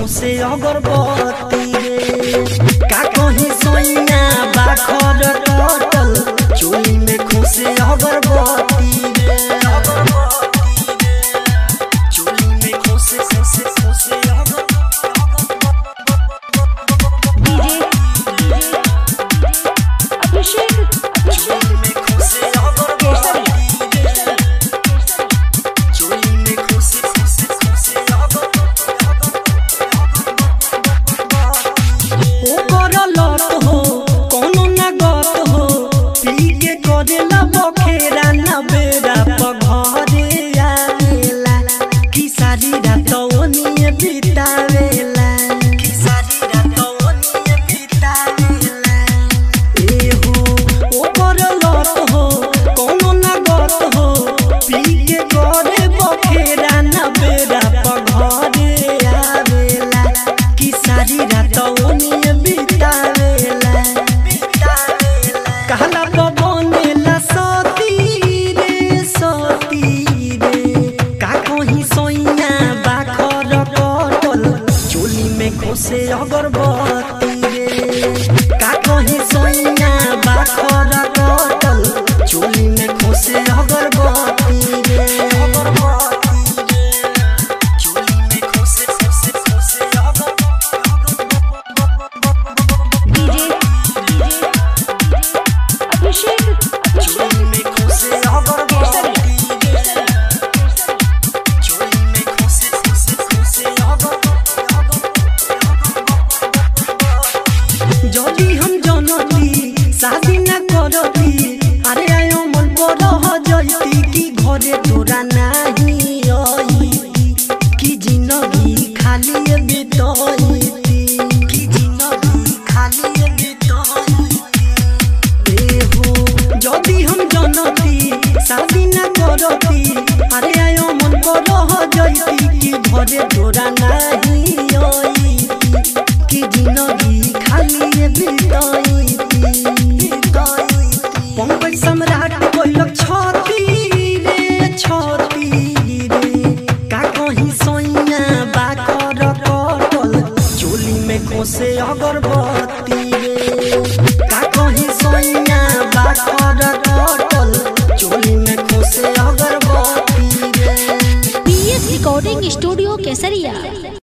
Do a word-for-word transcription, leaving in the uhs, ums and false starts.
खोसे अगरबत्ती रे का कहीं सोइया बाखर टटल चोली में खोसे अगरबत्ती रे चोली में खोसे खोसे खोसे डीजे अभिषेक चोली में खोसे अगरबत्ती चोली में खोसे खोसे खोसे बखेरा न बेरा पघरे आवेला कि सारी रात ओनिए बितावेला कि सारी रात ओनिए बितावेला ए हो ओकर लत हो कोनो न गत हो पी के करे बखेरा न बेरा पघरे आवेला कि सारी रात ओनिए बितावेला बितावेला कहला खोसे अगरबत्ती रे का कहीं सोइया बाखर टटल चोली में खोसे अगरबत्ती रे चोली में खोसे खोसे खोसे डीजे अभिषेक चोली में खोसे अगरबत्ती चोली में खोसे खोसे खोसे जदी हम जनती शादी न करती अरे आयो मन पर हो जयती कि घरे तोरा नहीं आईती कि जिंदगी खाली बिताईती कि जिंदगी खाली बिताईती ए हो जदी हम जनती शादी न करती अरे आयो मन पर हो जयती कि घरे तोरा नहीं आईती कि जिंदगी खाली बिताईती पंकज सम्राट कोइलक छती रे छती रे का कहीं सोइया बाखर टटल चोली में खोसे अगरबत्ती